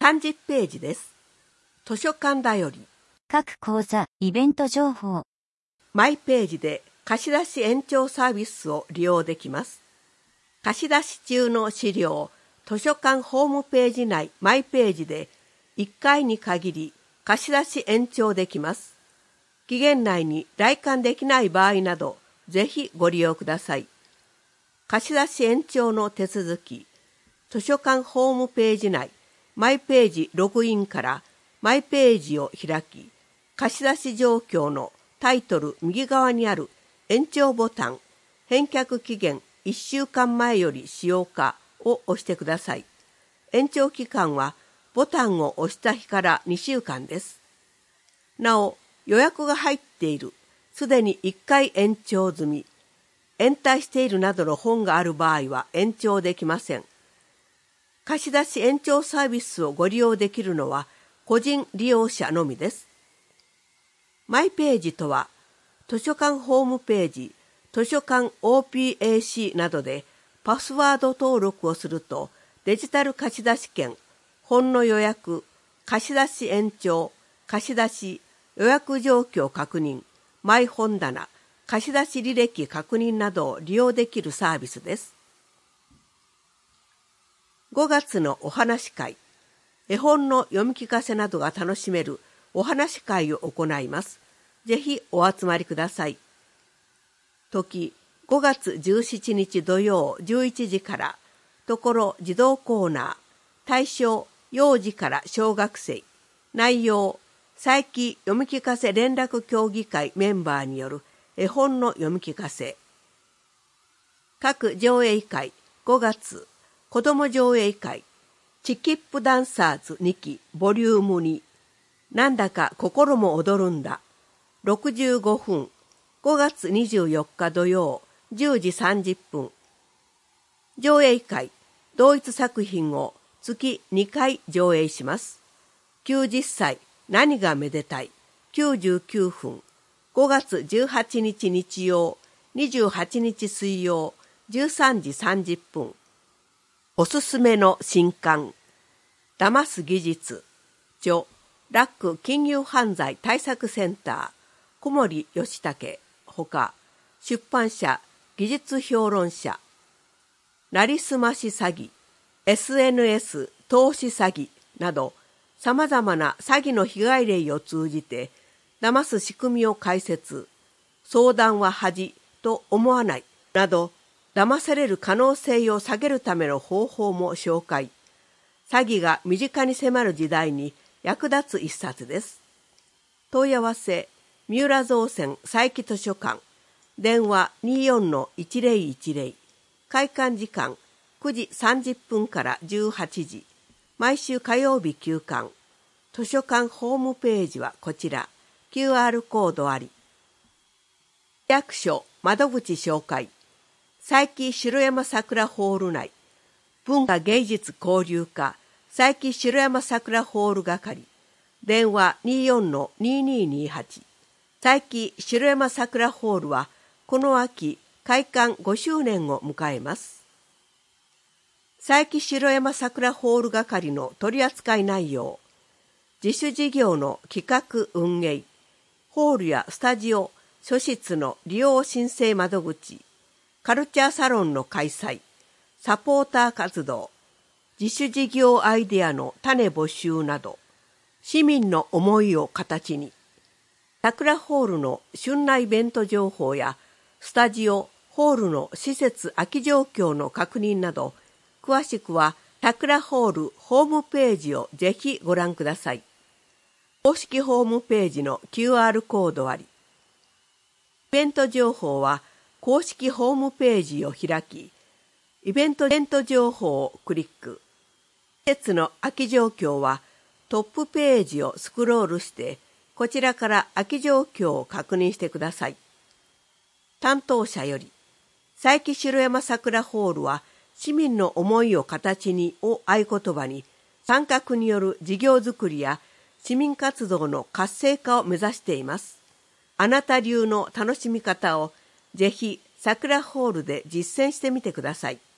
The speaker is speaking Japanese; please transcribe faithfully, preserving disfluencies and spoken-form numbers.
さんじゅっページです。図書館だより。 各講座、イベント情報。 マイページで貸し出し延長サービスを利用できます。貸し出し中の資料を図書館ホームページ内マイページでいっかいに限り貸し出し延長できます。期限内に来館できない場合など、ぜひご利用ください。貸し出し延長の手続き、図書館ホームページ内マイページログインからマイページを開き、貸し出し状況のタイトル右側にある延長ボタン、返却期限いっしゅうかんまえより使用かを押してください。延長期間はボタンを押した日からにしゅうかんです。なお、予約が入っている、すでにいっかい延長済み、延滞しているなどの本がある場合は延長できません。貸し出し延長サービスをご利用できるのは個人利用者のみです。マイページとは、図書館ホームページ、図書館 オーピーエーシー などでパスワード登録をすると、デジタル貸し出し券、本の予約、貸し出し延長、貸し出し、予約状況確認、マイ本棚、貸し出し履歴確認などを利用できるサービスです。ごがつのお話会、絵本の読み聞かせなどが楽しめるお話会を行います。ぜひお集まりください。時、ごがつじゅうしちにち土曜じゅういちじから、ところ児童コーナー、対象幼児から小学生、内容、佐伯読み聞かせ連絡協議会メンバーによる絵本の読み聞かせ。各上映会、ごがつ、子ども上映会、チキップダンサーズにきボリュームに、なんだか心も踊るんだ。ろくじゅうごふん、ごがつにじゅうよっか土曜、じゅうじさんじゅっぷん。上映会、同一作品を月にかい上映します。きゅうじゅっさい、何がめでたい、きゅうじゅうきゅうふん。ごがつじゅうはちにち日曜、にじゅうはちにち水曜、じゅうさんじさんじゅっぷん。おすすめの新刊、騙す技術、著、ラック金融犯罪対策センター、小森義武、ほか、出版社、技術評論者、なりすまし詐欺、エスエヌエス 投資詐欺など、様々な詐欺の被害例を通じて、騙す仕組みを解説、相談は恥と思わないなど、騙される可能性を下げるための方法も紹介。詐欺が身近に迫る時代に役立つ一冊です。問い合わせ、三浦造船佐伯図書館、電話 にじゅうよんのいちぜろいちぜろ、開館時間くじさんじゅっぷんからじゅうはちじ、毎週火曜日休館。図書館ホームページはこちら、キューアール コードあり。役所窓口紹介、佐伯城山桜ホール内、文化芸術交流課、佐伯城山桜ホール係、電話 にじゅうよんのにににはち。佐伯城山桜ホールは、この秋、開館ごしゅうねんを迎えます。佐伯城山桜ホール係の取扱い内容、自主事業の企画運営、ホールやスタジオ、書室の利用申請窓口、カルチャーサロンの開催、サポーター活動、自主事業アイデアの種募集など、市民の思いを形に、桜ホールの旬なイベント情報や、スタジオ、ホールの施設空き状況の確認など、詳しくは桜ホールホームページをぜひご覧ください。公式ホームページの キューアール コードあり。イベント情報は公式ホームページを開き、イベントイベント情報をクリック。施設の空き状況はトップページをスクロールして、こちらから空き状況を確認してください。担当者より、佐伯城山桜ホールは市民の思いを形にを合言葉に、参画による事業づくりや市民活動の活性化を目指しています。あなた流の楽しみ方をぜひ桜ホールで実践してみてください。